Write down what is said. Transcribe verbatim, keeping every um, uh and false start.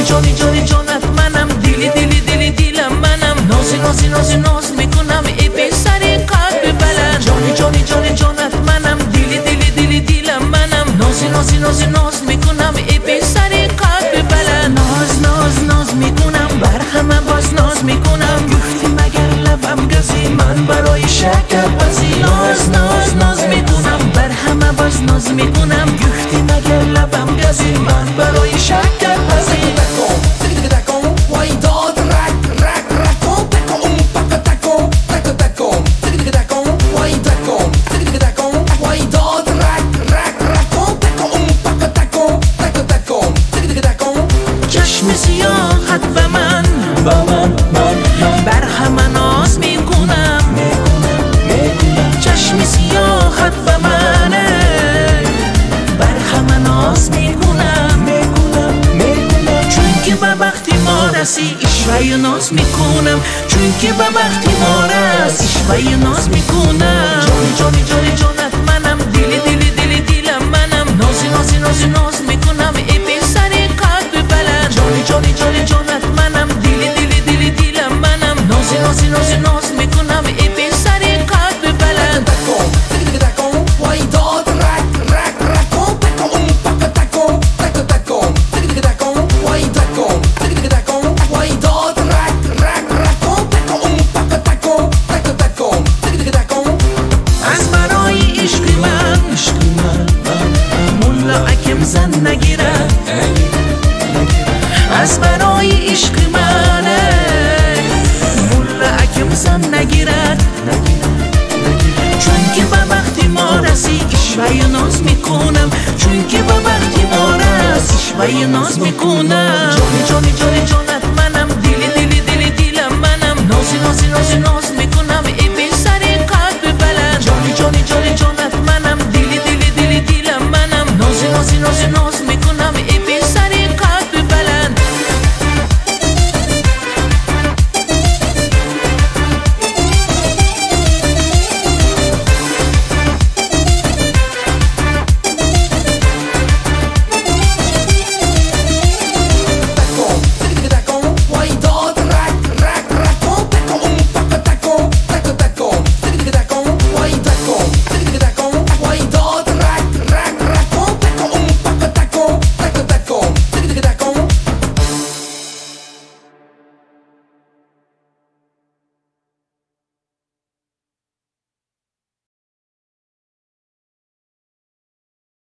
جانی جانی جانت منم، دیلی دیلی دیلی دیلم منم، نازی نازی نازی ناز میکنم ای پسر قلب بلند. جانی جانی جانی جانت منم، دیلی دیلی دیلی دیلم منم، نازی نازی نازی ناز میکنم ای پسر قلب بلند. ناز ناز ناز میکنم بر همه باز ناز میکنم، گفتی مگر لبم گزی من برای شکر بازی. ناز ناز ناز میکنم بر همه باز ناز میکنم، گفتی مگر لبم گزی من برای شکر بازی. چشم سیاحت به من بر همه ناز میکنم، چشم سیاحت به من بر همه ناز میکنم، چون که به وقتی ما رسی اشوه ناز میکنم، چون که به وقتی ما رسی اشوه ناز میکنم. جانی جانی جانی جانت منم، دیلی دیلی دیلی دیلم منم، نازی نازی نازی ناز میکنم ای پسر قلب بلند. جانی جانی جانی جانت منم، دیلی دیلی دیلی دیلم منم، نازی نازی نازی ناز میکنم ای پسر قلب بلند. از برای عشق من مولا اکم زن نگیرد، از برای عشق من مولا اکم زن نگیرد، چون که به وقتی ما رسی اشوه ناز میکنم، چون که به وقتی ما رسی اشوه ناز میکنم. جانی جانی جانی جانت منم، دیلی دیلی دیلی دیلم منم، نازی نازی نازی ناز میکنم ای پسر قلب بلند. جانی جانی جانی جانت منم، دیلی دیلی دیلی دیلم منم، نازی نازی نازی ناز